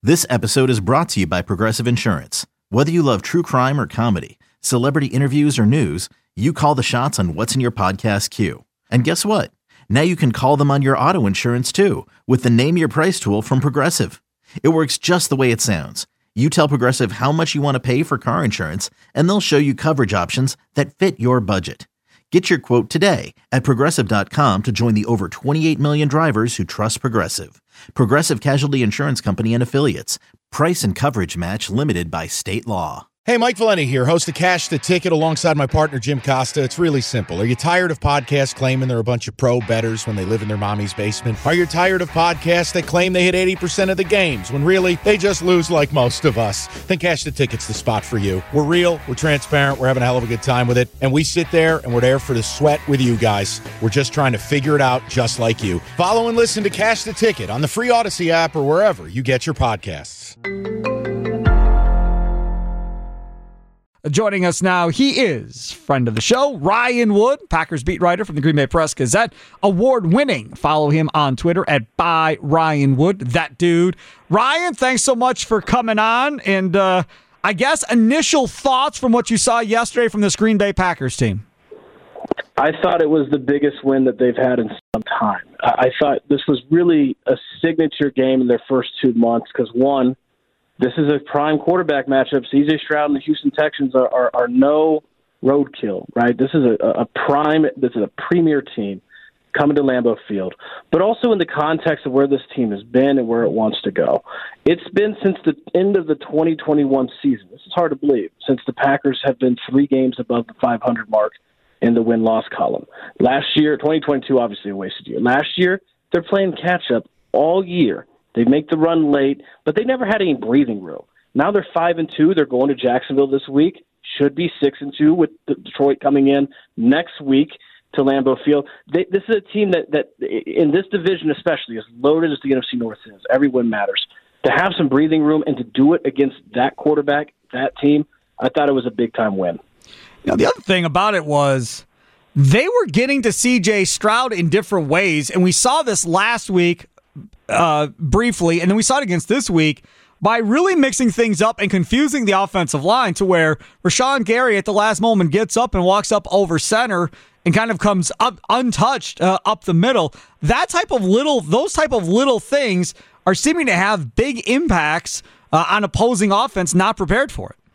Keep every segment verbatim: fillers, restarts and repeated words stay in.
This episode is brought to you by Progressive Insurance. Whether you love true crime or comedy, celebrity interviews or news, you call the shots on what's in your podcast queue. And guess what? Now you can call them on your auto insurance too with the Name Your Price tool from Progressive. It works just the way it sounds. You tell Progressive how much you want to pay for car insurance, and they'll show you coverage options that fit your budget. Get your quote today at Progressive dot com to join the over twenty-eight million drivers who trust Progressive. Progressive Casualty Insurance Company and Affiliates. Price and coverage match limited by state law. Hey, Mike Valenti here, host of Cash the Ticket alongside my partner Jim Costa. It's really simple. Are you tired of podcasts claiming they're a bunch of pro bettors when they live in their mommy's basement? Are you tired of podcasts that claim they hit eighty percent of the games when really they just lose like most of us? Then Cash the Ticket's the spot for you. We're real, we're transparent, we're having a hell of a good time with it, and we sit there and we're there for the sweat with you guys. We're just trying to figure it out just like you. Follow and listen to Cash the Ticket on the free Odyssey app or wherever you get your podcasts. Joining us now, he is friend of the show, Ryan Wood, Packers beat writer from the Green Bay Press-Gazette, award-winning. Follow him on Twitter at by Ryan Wood, that dude. Ryan, thanks so much for coming on, and uh, I guess initial thoughts from what you saw yesterday from this Green Bay Packers team. I thought it was the biggest win that they've had in some time. I thought this was really a signature game in their first two months because, one, this is a prime quarterback matchup. C J Stroud and the Houston Texans are, are, are no roadkill, right? This is a, a prime, this is a premier team coming to Lambeau Field, but also in the context of where this team has been and where it wants to go. It's been since the end of the twenty twenty-one season. This is hard to believe, since the Packers have been three games above the five hundred mark in the win-loss column. Last year, twenty twenty-two, obviously a wasted year. Last year, they're playing catch-up all year. They make the run late, but they never had any breathing room. Now they're five and two. They're going to Jacksonville this week. Should be six and two with Detroit coming in next week to Lambeau Field. They, this is a team that, that, in this division especially, as loaded as the N F C North is, every win matters. To have some breathing room and to do it against that quarterback, that team, I thought it was a big-time win. You know, the other thing about it was they were getting to C J Stroud in different ways, and we saw this last week uh, briefly, and then we saw it against this week by really mixing things up and confusing the offensive line to where Rashawn Gary at the last moment gets up and walks up over center and kind of comes up untouched uh, up the middle. That type of little, those type of little things are seeming to have big impacts uh, on opposing offense not prepared for it.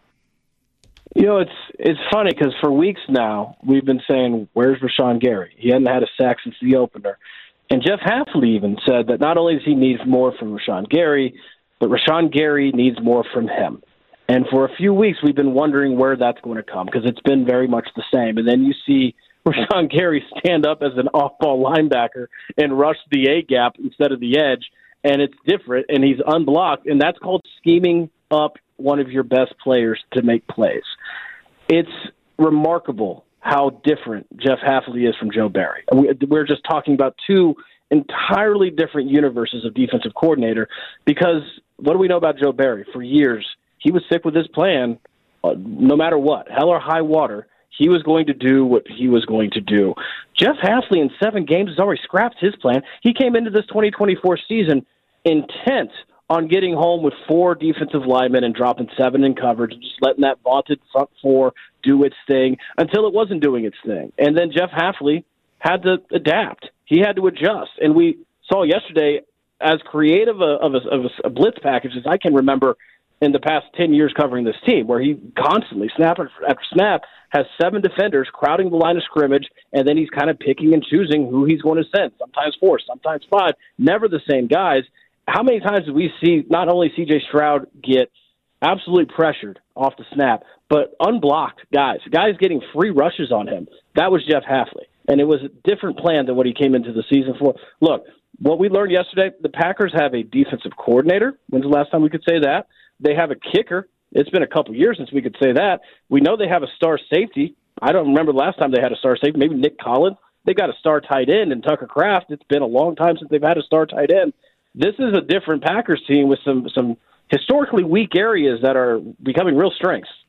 You know, it's it's funny because for weeks now we've been saying, where's Rashawn Gary? He hadn't had a sack since the opener. And Jeff Hafley even said that not only does he need more from Rashawn Gary, but Rashawn Gary needs more from him. And for a few weeks we've been wondering where that's going to come because it's been very much the same. And then you see Rashawn Gary stand up as an off-ball linebacker and rush the A-gap instead of the edge, and it's different, and he's unblocked, and that's called scheming up one of your best players to make plays. It's remarkable how different Jeff Hafley is from Joe Barry. We're just talking about two entirely different universes of defensive coordinator because what do we know about Joe Barry? For years, he was sick with his plan uh, no matter what, hell or high water. He was going to do what he was going to do. Jeff Hafley in seven games has already scrapped his plan. He came into this twenty twenty-four season intent on getting home with four defensive linemen and dropping seven in coverage and just letting that vaunted front four do its thing until it wasn't doing its thing. And then Jeff Hafley had to adapt. He had to adjust. And we saw yesterday as creative a, of, a, of a blitz package as I can remember in the past ten years covering this team, where he constantly, snap after snap, has seven defenders crowding the line of scrimmage, and then he's kind of picking and choosing who he's going to send, sometimes four, sometimes five, never the same guys. How many times do we see not only C J Stroud get absolutely pressured off the snap, but unblocked guys, guys getting free rushes on him? That was Jeff Hafley, and it was a different plan than what he came into the season for. Look, what we learned yesterday, the Packers have a defensive coordinator. When's the last time we could say that? They have a kicker. It's been a couple years since we could say that. We know they have a star safety. I don't remember the last time they had a star safety. Maybe Nick Collins. They got a star tight end in Tucker Kraft. It's been a long time since they've had a star tight end. This is a different Packers team with some some historically weak areas that are becoming real strengths.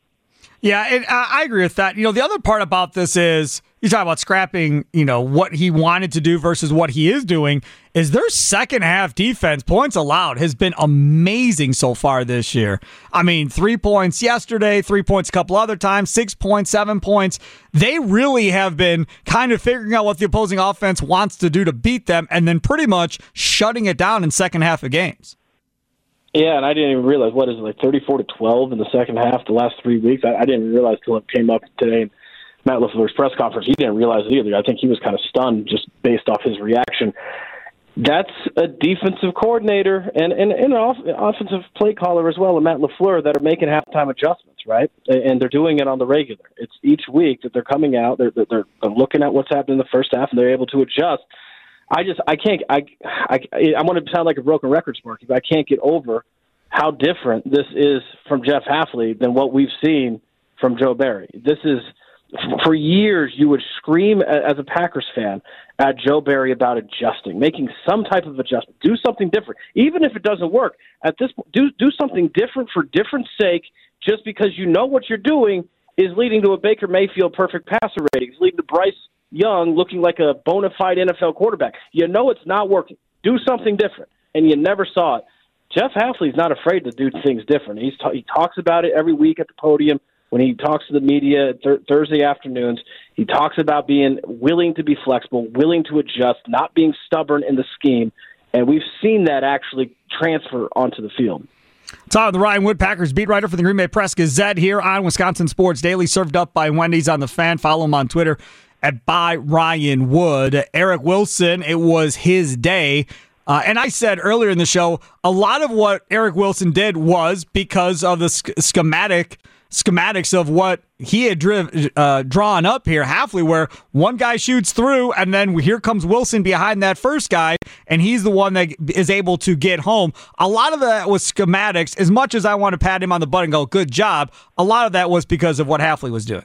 Yeah, and uh, I agree with that. You know, the other part about this is you talk about scrapping, you know, what he wanted to do versus what he is doing is their second half defense, points allowed, has been amazing so far this year. I mean, three points yesterday, three points a couple other times, six points, seven points. They really have been kind of figuring out what the opposing offense wants to do to beat them and then pretty much shutting it down in second half of games. Yeah, and I didn't even realize, what is it, like thirty-four to twelve in the second half the last three weeks? I, I didn't even realize until it came up today in Matt LaFleur's press conference. He didn't realize it either. I think he was kind of stunned just based off his reaction. That's a defensive coordinator and, and, and an off, offensive play caller as well, and Matt LaFleur, that are making halftime adjustments, right? And they're doing it on the regular. It's each week that they're coming out, they're, they're, they're looking at what's happened in the first half, and they're able to adjust. I just, I can't, I, I, I want to sound like a broken record, Sparky, but I can't get over how different this is from Jeff Hafley than what we've seen from Joe Barry. This is, for years, you would scream as a Packers fan at Joe Barry about adjusting, making some type of adjustment, do something different. Even if it doesn't work, at this point, do, do something different for different sake, just because you know what you're doing is leading to a Baker Mayfield perfect passer rating, it's leading to Bryce Young looking like a bona fide N F L quarterback. You know it's not working. Do something different, and you never saw it. Jeff Hafley's not afraid to do things different. He's t- he talks about it every week at the podium when he talks to the media th- Thursday afternoons. He talks about being willing to be flexible, willing to adjust, not being stubborn in the scheme, and we've seen that actually transfer onto the field. Tom, the Ryan Wood, Packers beat writer for the Green Bay Press-Gazette here on Wisconsin Sports Daily, served up by Wendy's on the Fan. Follow him on Twitter at by Ryan Wood. Eric Wilson, it was his day. Uh, and I said earlier in the show, a lot of what Eric Wilson did was because of the sch- schematic schematics of what he had driv- uh, drawn up here, Hafley, where one guy shoots through, and then here comes Wilson behind that first guy, and he's the one that is able to get home. A lot of that was schematics. As much as I want to pat him on the butt and go, good job, a lot of that was because of what Hafley was doing.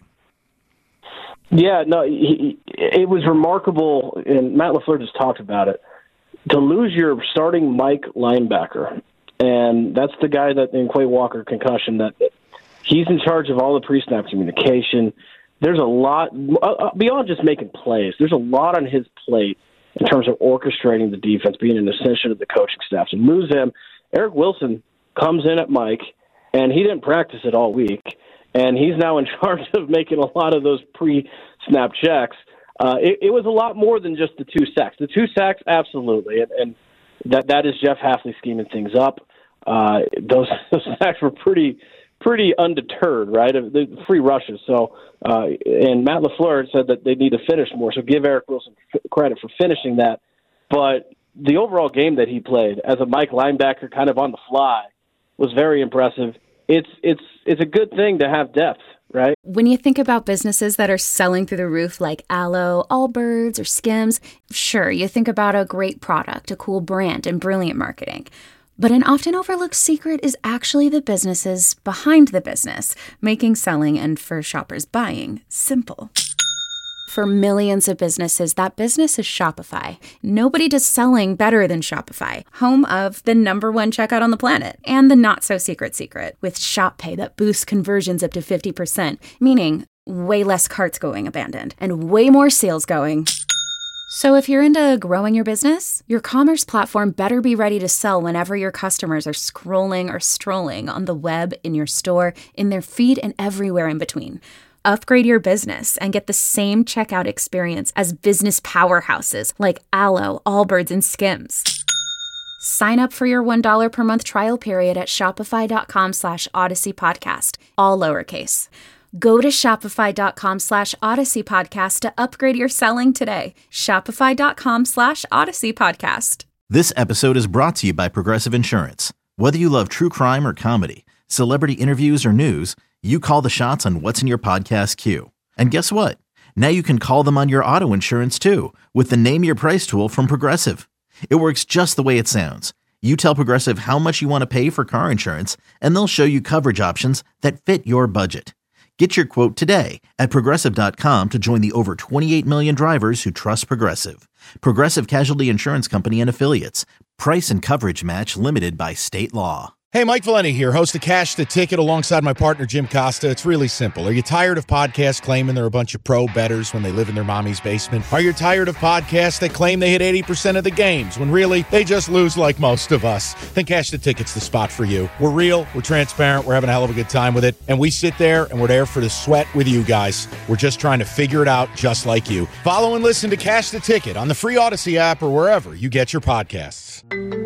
Yeah, no, he, it was remarkable, and Matt LaFleur just talked about it, to lose your starting Mike linebacker, and that's the guy that in Quay Walker concussion, that he's in charge of all the pre-snap communication. There's a lot, uh, beyond just making plays, there's a lot on his plate in terms of orchestrating the defense, being an extension of the coaching staff. So lose him. Eric Wilson comes in at Mike, and he didn't practice it all week, and he's now in charge of making a lot of those pre-snap checks. Uh, it, it was a lot more than just the two sacks. The two sacks, absolutely, and, and that that is Jeff Hafley scheming things up. Uh, those, those sacks were pretty pretty undeterred, right? The free rushes. So, uh, and Matt LaFleur said that they need to finish more. So give Eric Wilson credit for finishing that. But the overall game that he played as a Mike linebacker, kind of on the fly, was very impressive. It's it's it's a good thing to have depth, right? When you think about businesses that are selling through the roof like Aloe, Allbirds, or Skims, sure, you think about a great product, a cool brand, and brilliant marketing. But an often overlooked secret is actually the businesses behind the business, making selling and for shoppers buying simple. For millions of businesses, that business is Shopify. Nobody does selling better than Shopify, home of the number one checkout on the planet and the not-so-secret secret with Shop Pay that boosts conversions up to fifty percent, meaning way less carts going abandoned and way more sales going. So if you're into growing your business, your commerce platform better be ready to sell whenever your customers are scrolling or strolling on the web, in your store, in their feed, and everywhere in between. Upgrade your business and get the same checkout experience as business powerhouses like Aloe, Allbirds, and Skims. Sign up for your one dollar per month trial period at shopify.com slash Odyssey Podcast, all lowercase. Go to shopify.com slash Odyssey Podcast to upgrade your selling today. Shopify.com slash Odyssey Podcast. This episode is brought to you by Progressive Insurance. Whether you love true crime or comedy, celebrity interviews or news, you call the shots on what's in your podcast queue. And guess what? Now you can call them on your auto insurance too with the Name Your Price tool from Progressive. It works just the way it sounds. You tell Progressive how much you want to pay for car insurance, and they'll show you coverage options that fit your budget. Get your quote today at Progressive dot com to join the over twenty-eight million drivers who trust Progressive. Progressive Casualty Insurance Company and Affiliates. Price and coverage match limited by state law. Hey, Mike Valenti here, host of Cash the Ticket alongside my partner, Jim Costa. It's really simple. Are you tired of podcasts claiming they're a bunch of pro bettors when they live in their mommy's basement? Are you tired of podcasts that claim they hit eighty percent of the games when really they just lose like most of us? Then Cash the Ticket's the spot for you. We're real, we're transparent, we're having a hell of a good time with it, and we sit there and we're there for the sweat with you guys. We're just trying to figure it out just like you. Follow and listen to Cash the Ticket on the free Odyssey app or wherever you get your podcasts.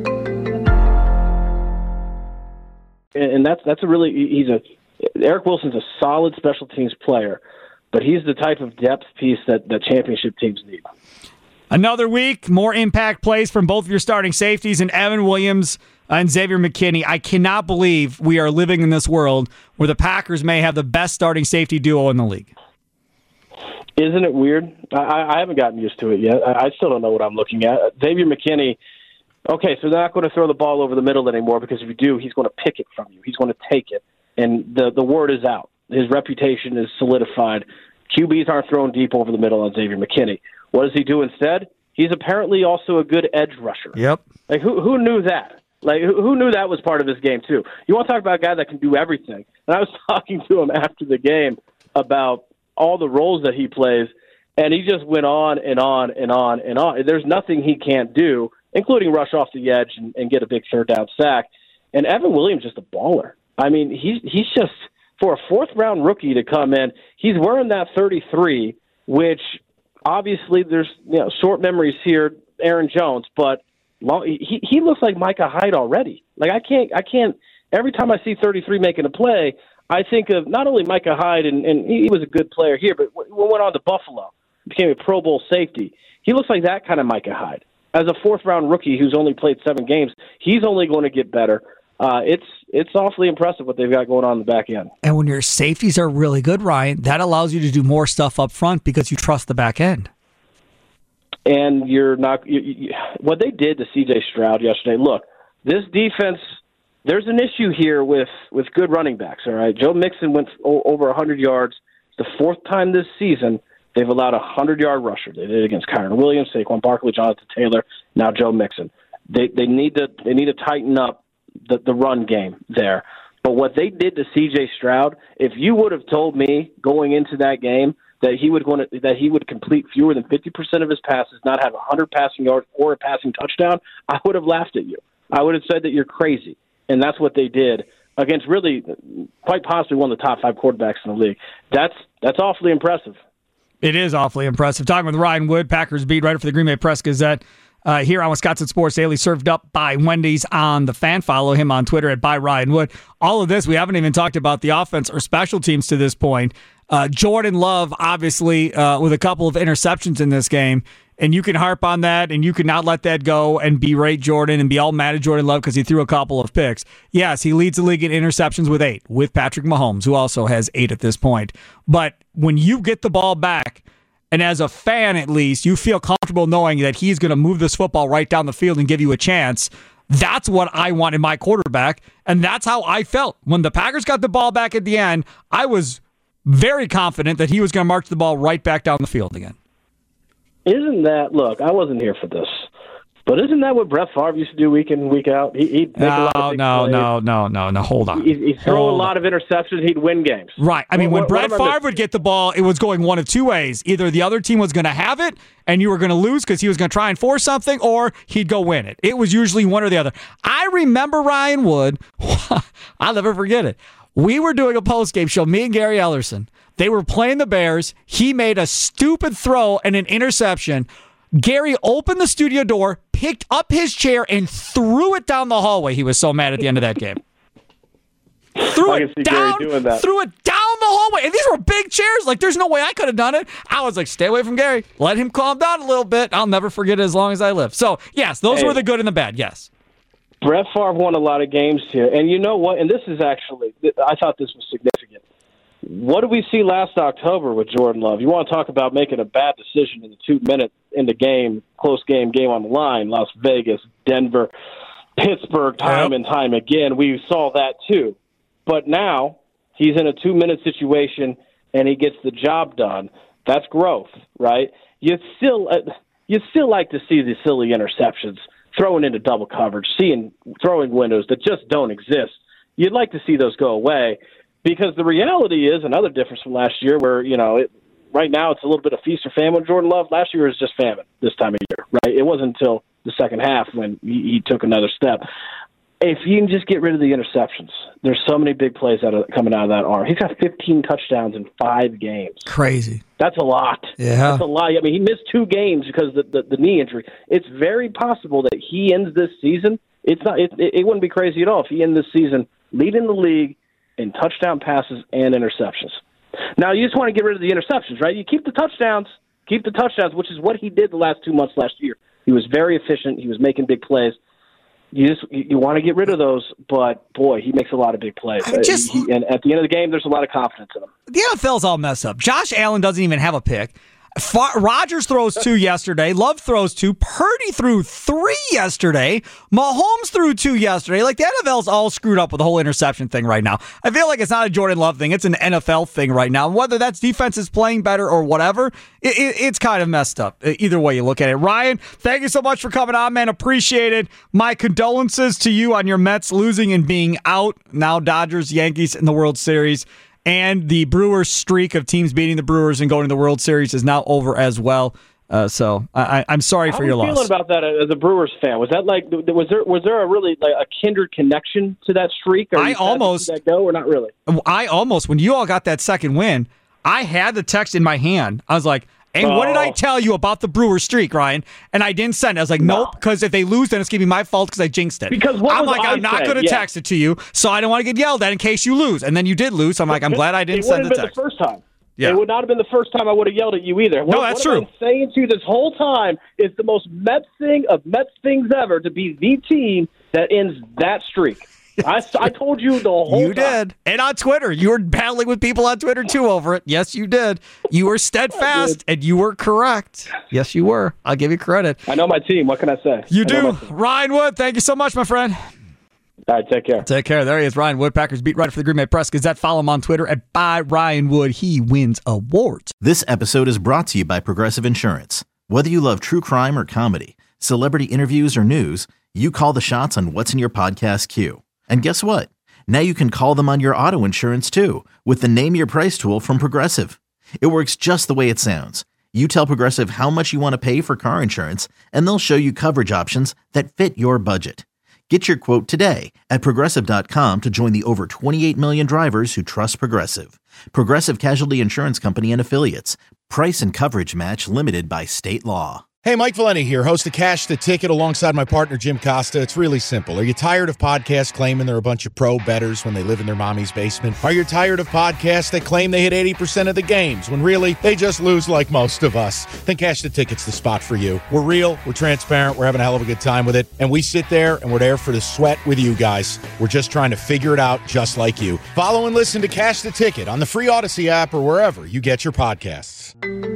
And that's that's a really he's a Eric Wilson's a solid special teams player, but he's the type of depth piece that, that championship teams need. Another week, more impact plays from both of your starting safeties and Evan Williams and Xavier McKinney. I cannot believe we are living in this world where the Packers may have the best starting safety duo in the league. Isn't it weird? I, I haven't gotten used to it yet. I, I still don't know what I'm looking at. Xavier McKinney. Okay, so they're not going to throw the ball over the middle anymore because if you do, he's going to pick it from you. He's going to take it. And the the word is out. His reputation is solidified. Q Bs aren't thrown deep over the middle on Xavier McKinney. What does he do instead? He's apparently also a good edge rusher. Yep. Like, who who knew that? Like, who, who knew that was part of his game, too? You want to talk about a guy that can do everything. And I was talking to him after the game about all the roles that he plays, and he just went on and on and on and on. There's nothing he can't do, including rush off the edge and, and get a big third down sack. And Evan Williams is just a baller. I mean, he's he's just, for a fourth-round rookie to come in, he's wearing that thirty-three, which obviously there's you know short memories here, Aaron Jones, but long, he he looks like Micah Hyde already. Like, I can't, I can't, every time I see thirty-three making a play, I think of not only Micah Hyde, and, and he was a good player here, but when went on to Buffalo, became a Pro Bowl safety. He looks like that kind of Micah Hyde. As a fourth-round rookie who's only played seven games, he's only going to get better. Uh, it's it's awfully impressive what they've got going on in the back end. And when your safeties are really good, Ryan, that allows you to do more stuff up front because you trust the back end. And you're not you, you, what they did to C J Stroud yesterday. Look, this defense. There's an issue here with, with good running backs. All right, Joe Mixon went o- over one hundred yards. It's the fourth time this season they've allowed a hundred-yard rusher. They did it against Kyren Williams, Saquon Barkley, Jonathan Taylor, now Joe Mixon. They they need to they need to tighten up the, the run game there. But what they did to C J Stroud, if you would have told me going into that game that he would going to, that he would complete fewer than fifty percent of his passes, not have one hundred passing yards or a passing touchdown, I would have laughed at you. I would have said that you're crazy. And that's what they did against really quite possibly one of the top five quarterbacks in the league. That's that's awfully impressive. It is awfully impressive. Talking with Ryan Wood, Packers beat writer for the Green Bay Press Gazette, uh, here on Wisconsin Sports Daily, served up by Wendy's on the Fan. Follow him on Twitter at by Ryan Wood. All of this, we haven't even talked about the offense or special teams to this point. Uh, Jordan Love, obviously, uh, with a couple of interceptions in this game. And you can harp on that, and you can not let that go and berate Jordan and be all mad at Jordan Love because he threw a couple of picks. Yes, he leads the league in interceptions with eight, with Patrick Mahomes, who also has eight at this point. But when you get the ball back, and as a fan at least, you feel comfortable knowing that he's going to move this football right down the field and give you a chance, that's what I want in my quarterback, and that's how I felt. When the Packers got the ball back at the end, I was very confident that he was going to march the ball right back down the field again. Isn't that, look, I wasn't here for this, but isn't that what Brett Favre used to do week in, week out? He, he'd make no, a lot of big no, plays. no, no, no, no, hold on. He'd, he'd throw hold a lot on. of interceptions, he'd win games. Right. I mean, What- when what- Brett what am I Favre missing? would get the ball, it was going one of two ways. Either the other team was going to have it, and you were going to lose because he was going to try and force something, or he'd go win it. It was usually one or the other. I remember Ryan Wood. I'll never forget it. We were doing a post-game show, me and Gary Ellerson. They were playing the Bears. He made a stupid throw and an interception. Gary opened the studio door, picked up his chair, and threw it down the hallway. He was so mad at the end of that game. Threw I it can see Gary down, doing that. threw it down the hallway. And these were big chairs. Like, there's no way I could have done it. I was like, stay away from Gary. Let him calm down a little bit. I'll never forget it as long as I live. So, yes, those Hey. were the good and the bad, yes. Brett Favre won a lot of games here. And you know what? And this is actually, I thought this was significant. What did we see last October with Jordan Love? You want to talk about making a bad decision in the two minutes in the game, close game, game on the line, Las Vegas, Denver, Pittsburgh, time Yep. and time again. We saw that too. But now he's in a two-minute situation and he gets the job done. That's growth, right? You still uh, you still like to see the silly interceptions, throwing into double coverage, seeing throwing windows that just don't exist you'd like to see those go away, because the reality is another difference from last year where, you know, it, right now it's a little bit of feast or famine with Jordan Love. Last year was just famine this time of year, right? It wasn't until the second half when he, he took another step. If you can just get rid of the interceptions, there's so many big plays out of, coming out of that arm. He's got fifteen touchdowns in five games. Crazy. That's a lot. Yeah. That's a lot. I mean, he missed two games because of the, the, the knee injury. It's very possible that he ends this season. It's not. It, it wouldn't be crazy at all if he ends this season leading the league in touchdown passes and interceptions. Now, you just want to get rid of the interceptions, right? You keep the touchdowns, keep the touchdowns, which is what he did the last two months last year. He was very efficient. He was making big plays. You just you want to get rid of those, but boy, he makes a lot of big plays. Just, he, and at the end of the game, there's a lot of confidence in him. The N F L's all messed up. Josh Allen doesn't even have a pick. Fa- Rodgers throws two yesterday. Love throws two. Purdy threw three yesterday. Mahomes threw two yesterday. Like, the N F L's all screwed up with the whole interception thing right now. I feel like it's not a Jordan Love thing. It's an N F L thing right now. Whether that's defense is playing better or whatever, it, it, it's kind of messed up. Either way you look at it. Ryan, thank you so much for coming on, man. Appreciate it. My condolences to you on your Mets losing and being out. Now Dodgers, Yankees in the World Series. And the Brewers' streak of teams beating the Brewers and going to the World Series is now over as well. Uh, so I, I'm sorry for your loss. How are you feeling about that as a Brewers fan? Was that like was there was there a really like a kindred connection to that streak? Or I almost that go or not really. I almost when you all got that second win, I had the text in my hand. I was like, "And oh. what did I tell you about the Brewers streak, Ryan?" And I didn't send it. I was like, "Nope," because if they lose, then it's gonna be my fault because I jinxed it. Because what I'm was like, I I'm not saying? gonna yeah. text it to you, so I don't want to get yelled at in case you lose. And then you did lose. So I'm like, I'm glad I didn't it send the text. text. It would have been the first time. Yeah. It would not have been the first time I would have yelled at you either. What, no, that's what true. I'm saying to you this whole time is the most Mets thing of Mets things ever to be the team that ends that streak. I, I told you the whole You time. did. And on Twitter. You were battling with people on Twitter, too, over it. Yes, you did. You were steadfast, and you were correct. Yes, you were. I'll give you credit. I know my team. What can I say? You I do. Ryan Wood, thank you so much, my friend. All right, take care. Take care. There he is, Ryan Wood, Packers beat writer for the Green Bay Press Gazette. Follow him on Twitter at by Ryan Wood. He wins awards. This episode is brought to you by Progressive Insurance. Whether you love true crime or comedy, celebrity interviews or news, you call the shots on what's in your podcast queue. And guess what? Now you can call them on your auto insurance too with the Name Your Price tool from Progressive. It works just the way it sounds. You tell Progressive how much you want to pay for car insurance, and they'll show you coverage options that fit your budget. Get your quote today at Progressive dot com to join the over twenty-eight million drivers who trust Progressive. Progressive Casualty Insurance Company and Affiliates. Price and coverage match limited by state law. Hey, Mike Valenti here, host of Cash the Ticket alongside my partner, Jim Costa. It's really simple. Are you tired of podcasts claiming they're a bunch of pro bettors when they live in their mommy's basement? Are you tired of podcasts that claim they hit eighty percent of the games when really they just lose like most of us? Then Cash the Ticket's the spot for you. We're real, we're transparent, we're having a hell of a good time with it, and we sit there and we're there for the sweat with you guys. We're just trying to figure it out just like you. Follow and listen to Cash the Ticket on the free Odyssey app or wherever you get your podcasts.